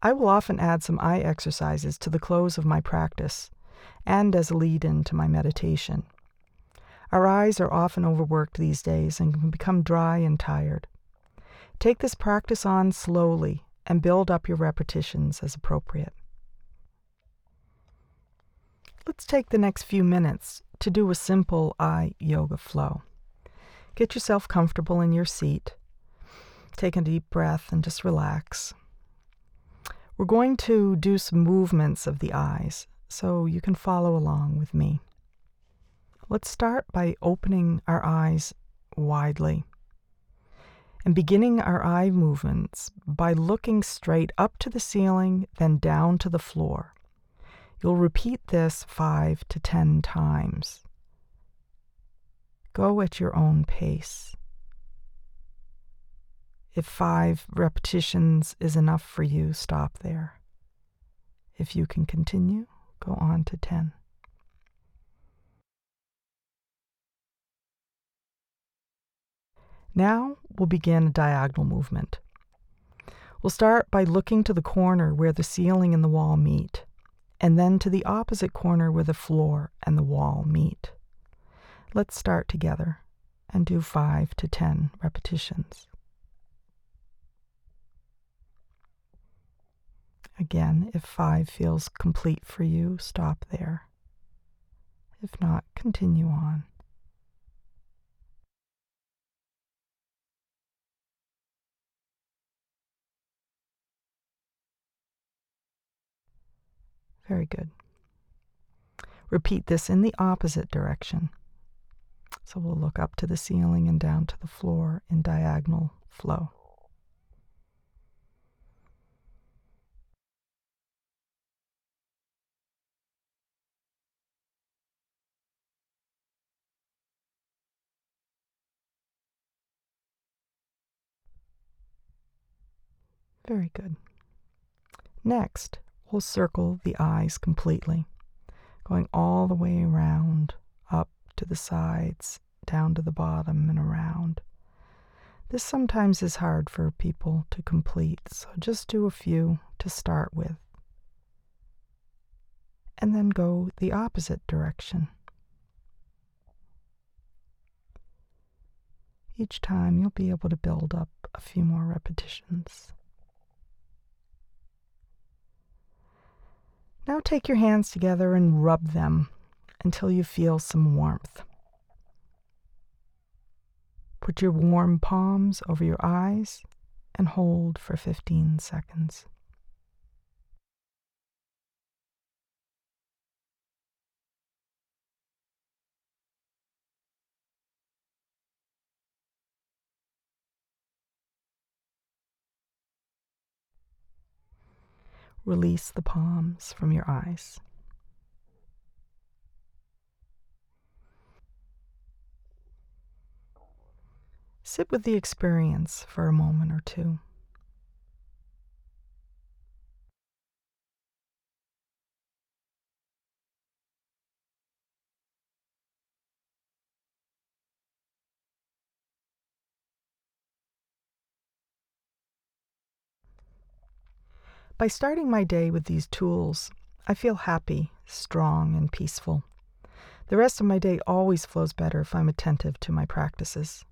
I will often add some eye exercises to the close of my practice and as a lead-in to my meditation. Our eyes are often overworked these days and can become dry and tired. Take this practice on slowly and build up your repetitions as appropriate. Let's take the next few minutes to do a simple eye yoga flow. Get yourself comfortable in your seat. Take a deep breath and just relax. We're going to do some movements of the eyes, so you can follow along with me. Let's start by opening our eyes widely and beginning our eye movements by looking straight up to the ceiling, then down to the floor. You'll repeat this 5 to 10 times. Go at your own pace. If 5 repetitions is enough for you, stop there. If you can continue, go on to 10. Now we'll begin a diagonal movement. We'll start by looking to the corner where the ceiling and the wall meet, and then to the opposite corner where the floor and the wall meet. Let's start together and do 5 to 10 repetitions. Again, if 5 feels complete for you, stop there. If not, continue on. Very good. Repeat this in the opposite direction. So we'll look up to the ceiling and down to the floor in diagonal flow. Very good. Next, we'll circle the eyes completely, going all the way around, up to the sides, down to the bottom and around. This sometimes is hard for people to complete, so just do a few to start with. And then go the opposite direction. Each time you'll be able to build up a few more repetitions. Now take your hands together and rub them until you feel some warmth. Put your warm palms over your eyes and hold for 15 seconds. Release the palms from your eyes. Sit with the experience for a moment or two. By starting my day with these tools, I feel happy, strong, and peaceful. The rest of my day always flows better if I'm attentive to my practices.